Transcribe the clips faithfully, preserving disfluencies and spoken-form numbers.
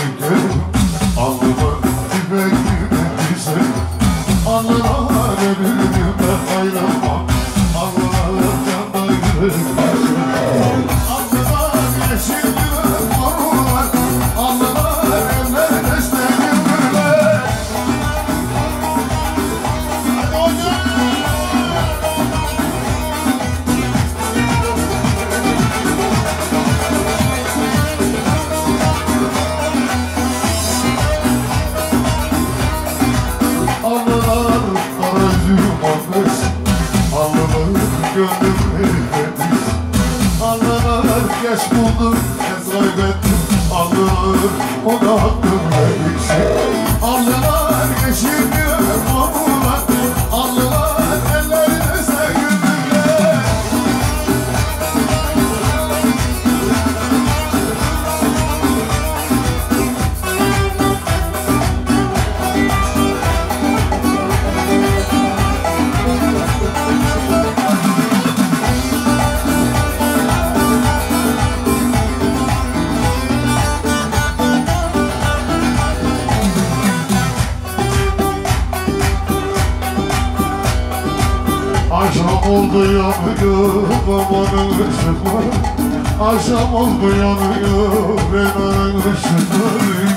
şekerim alnıma dibe girmediyse alnıma ölümüme ayrılmam alnıma canda yüreğim alnıma yeşil yüreğim var alnıma eller desteğim güler. Hadi hocam. Alnılar kara üzüm almış alnılar gönlüm eğlenmiş alnılar geç buldum kez kaybettim alnılar ona hakkım vermiş alnılar yeşil bir mamular alnılar ellerinize güldürler. Akşam oldu yanıyor babanın ışıkları akşam oldu yanıyor benim ışıkları.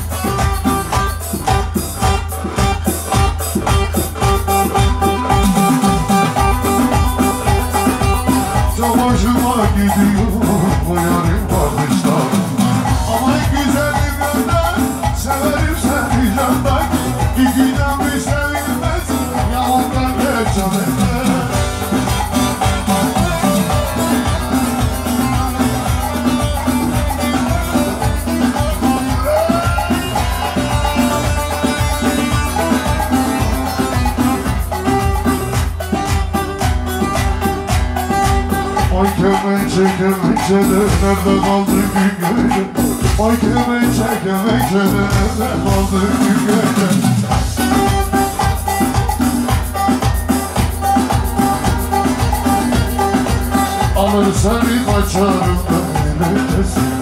Çok hoşuma gidiyor bu yarın bakışlar ama güzelim yönden severim seni candan ikiden bir sevilmez ya ondan geç canım. Ay kemençe kemençe de nerede kaldı gün gece Ay kemençe kemençe de nerede kaldı gün gece. Alır seni kaçarım da